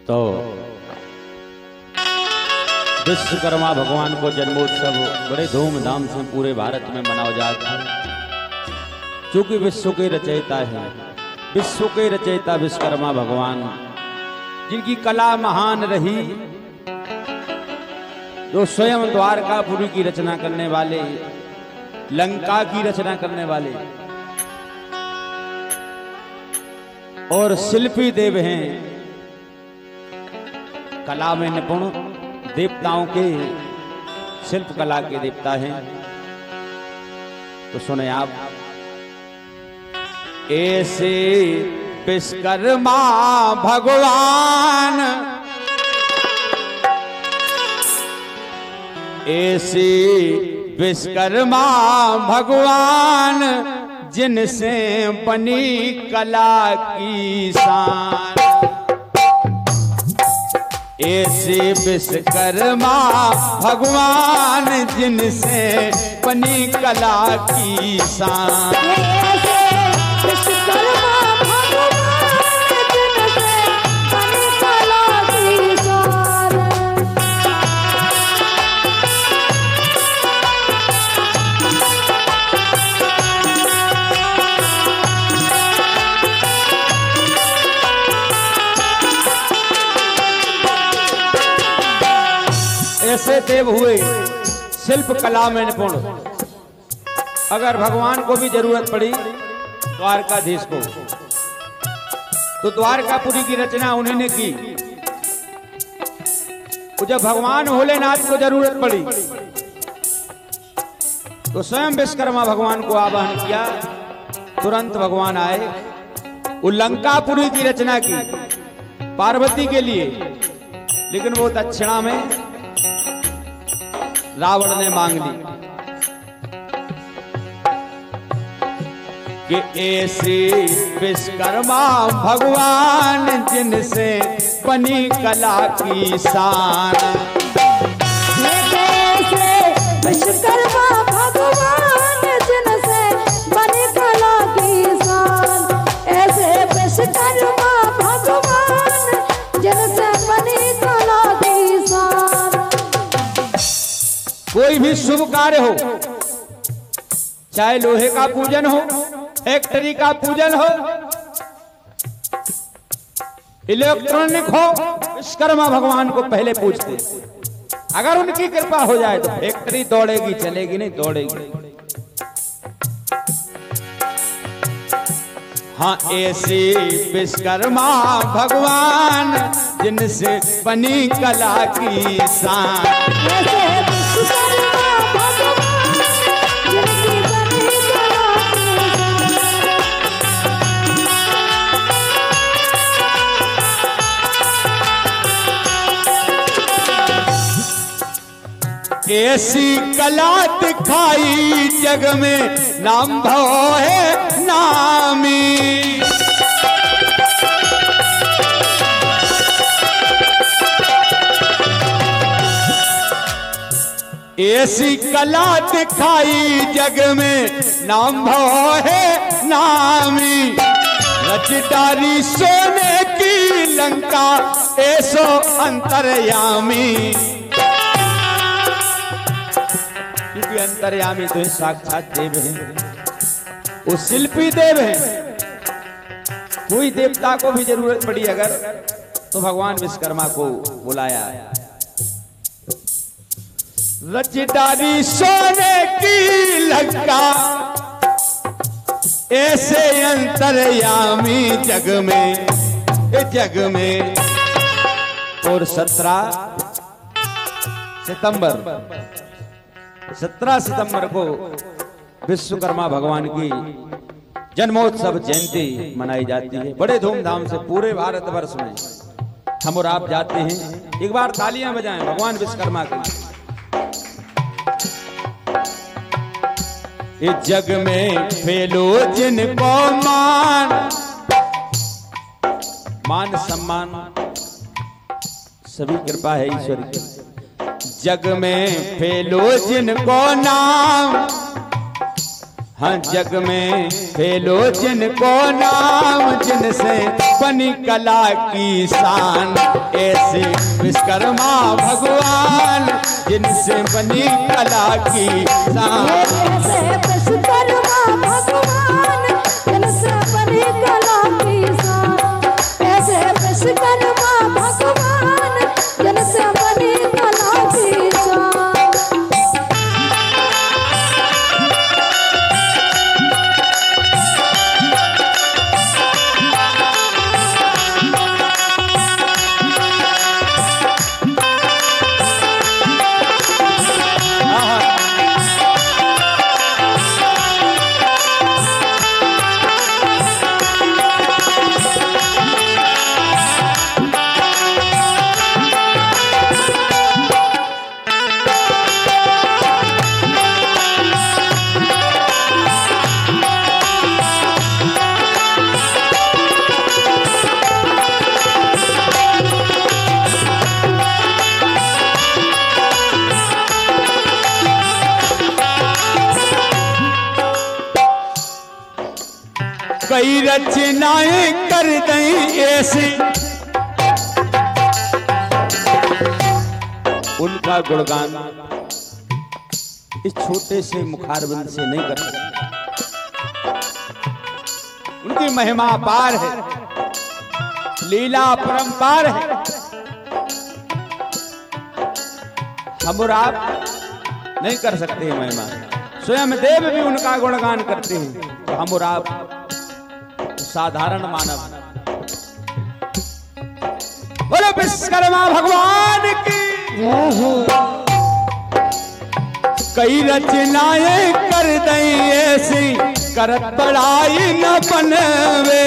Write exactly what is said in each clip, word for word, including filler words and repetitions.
तो विश्वकर्मा भगवान को जन्मोत्सव बड़े धूमधाम से पूरे भारत में मनाया जाता है, क्योंकि विश्व के रचयिता है। विश्व के रचयिता विश्वकर्मा भगवान, जिनकी कला महान रही, जो स्वयं द्वारकापुरी की रचना करने वाले, लंका की रचना करने वाले और शिल्पी देव हैं, कला में निपुण, देवताओं के शिल्प कला के देवता हैं। तो सुने आप, ऐसे विश्वकर्मा भगवान, ऐसे विश्वकर्मा भगवान, जिनसे बनी कला की शान। ऐसे विश्वकर्मा भगवान, जिनसे बनी कला की शान। ऐसे देव हुए शिल्प कला में निपुण। अगर भगवान को भी जरूरत पड़ी द्वारकाधीश को, तो द्वारकापुरी की रचना उन्हीं ने की। तो जब भगवान भोलेनाथ को जरूरत पड़ी तो स्वयं विश्वकर्मा भगवान को आवाहन किया, तुरंत भगवान आए। वो लंकापुरी की रचना की पार्वती के लिए, लेकिन वो दक्षिणा में रावण ने मांग ली कि ऐसे विश्वकर्मा भगवान, जिनसे बनी कला की शान। ऐसे विश्वकर्मा भगवान, जिनसे बनी कला की शान। ऐसे विश्वकर्मा भगवान, जिनसे बनी कला की शान। कोई भी शुभ कार्य हो, चाहे लोहे का पूजन हो, फैक्ट्री का पूजन हो, इलेक्ट्रॉनिक हो, विश्वकर्मा भगवान को पहले पूजते। अगर उनकी कृपा हो जाए तो फैक्ट्री दौड़ेगी, चलेगी नहीं, दौड़ेगी। हाँ, ऐसे विश्वकर्मा भगवान, जिनसे बनी कला की शान। ऐसी कला दिखाई जग में, नाम भव है नामी। ऐसी कला दिखाई जग में, नाम भव है नामी। रच डारी सोने की लंका, ऐसो अंतर्यामी। अंतर्यामी तो साक्षात देव हैं, वो शिल्पी देव हैं। कोई देवता को भी जरूरत पड़ी अगर, तो भगवान विश्वकर्मा को बुलाया। रच डाली सोने की लंका, ऐसे अंतर्यामी जग में, जग में। और सत्रह सितंबर सत्रह सितंबर को विश्वकर्मा भगवान की जन्मोत्सव जयंती मनाई जाती है बड़े धूमधाम से पूरे भारतवर्ष में। हम और आप जाते हैं, एक बार तालियां बजाएं भगवान विश्वकर्मा की। इस जग में फैलो जिनको मान, मान सम्मान सभी कृपा है ईश्वर की। जग में फैलो जिनको नाम, हाँ जग में फेलो जिनको नाम, जिनसे बनी कला की शान, ऐसे विश्वकर्मा भगवान जिनसे बनी कला की शान। ऐसे विश्वकर्मा भगवान जिनसे बनी कला की शान, ऐसे विश्वकर्मा भगवान जिनसे बनी कला की शान। कई रचनाएं कर दें ऐसी, उनका गुणगान इस छोटे से मुखारबंद से नहीं कर सकते। उनकी महिमा अपार है, लीला परंपार है। हम और आप नहीं कर सकते हैं महिमा, स्वयं देव भी उनका गुणगान करते हैं, तो हम और आप साधारण मानव। बोलो विश्वकर्मा भगवान की जय हो। कई रचनाएं कर दई ऐसी, करत बड़ाई न बनवे।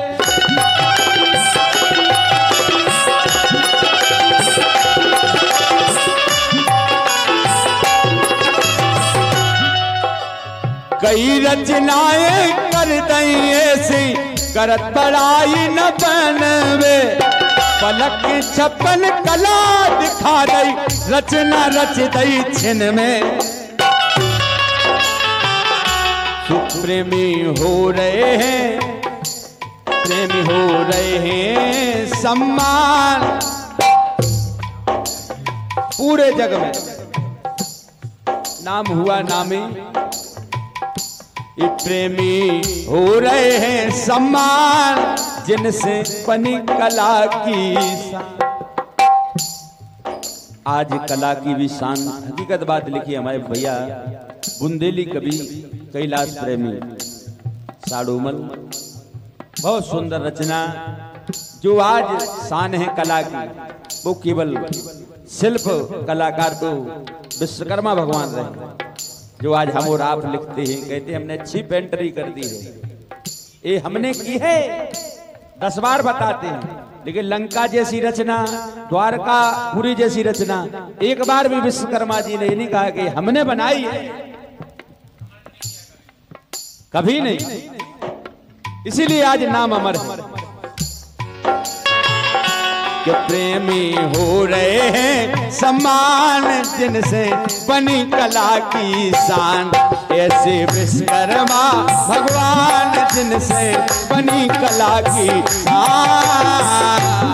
कई रचनाएं कर दई ऐसी, करत बड़ाई न बनवे। पलक छप्पन कला दिखा दई, रचना रच दई छिन में। सुप्रेमी हो रहे हैं, प्रेमी हो रहे हैं सम्मान। पूरे जग में नाम हुआ नामी, ये प्रेमी हो रहे हैं सम्मान, जिनसे बनी कला की शान। आज कला की भी शान, हकीकत बात लिखी हमारे भैया बुंदेली कवि कैलाश प्रेमी साड़ूमल। बहुत सुंदर रचना, जो आज शान है कला की, वो केवल शिल्प कलाकार तो विश्वकर्मा भगवान रहे, जो आज हम और आप लिखते हैं, कहते हैं हमने अच्छी पेंटरी कर दी है। ये हमने की है, दस बार बताते हैं, लेकिन लंका जैसी रचना, द्वारका पुरी जैसी रचना एक बार भी विश्वकर्मा जी ने नहीं कहा कि हमने बनाई है, कभी नहीं। इसीलिए आज नाम अमर है कि प्रेमी हो रहे हैं सम्मान, जिनसे बनी कला की शान। ऐसे विश्वकर्मा भगवान जिनसे बनी कला की शान।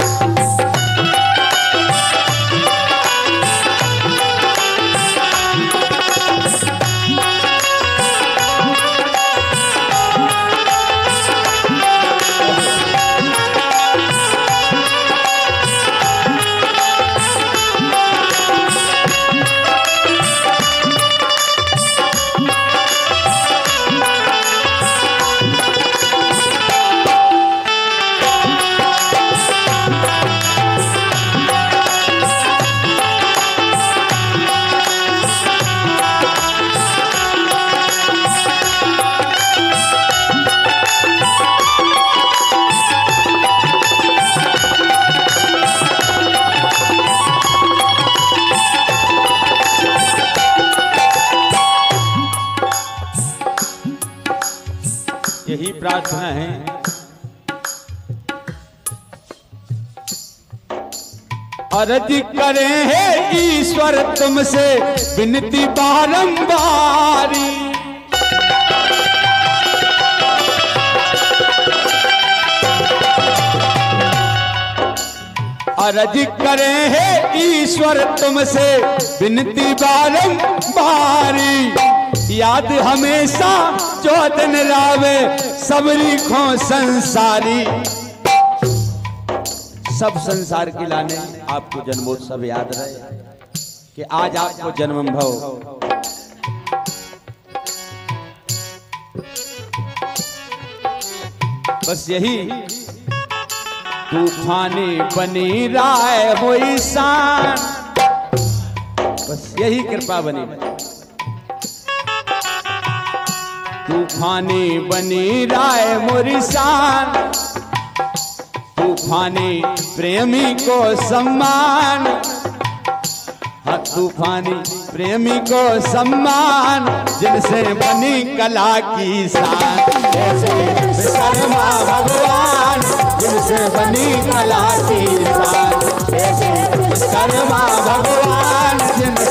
यही प्रार्थना है अर्ज करे है ईश्वर तुमसे विनती बारंबारी। अर्ज करे है ईश्वर तुमसे विनती बारंबारी, याद हमेशा जो दिन रावे सबरी खो संसारी। सब संसार की लाने आपको जन्मोत्सव याद रहे कि आज आपको जन्म भव बस यही तूफानी बनी राय हुई शान, बस यही कृपा बनी। तूफानी बनी राय मोरी शान, तूफानी प्रेमी को सम्मान, हाँ तूफानी प्रेमी को सम्मान, जिनसे बनी कला की शान। ऐसे विश्वकर्मा भगवान जिनसे बनी कला की शान, ऐसे विश्वकर्मा भगवान जिनसे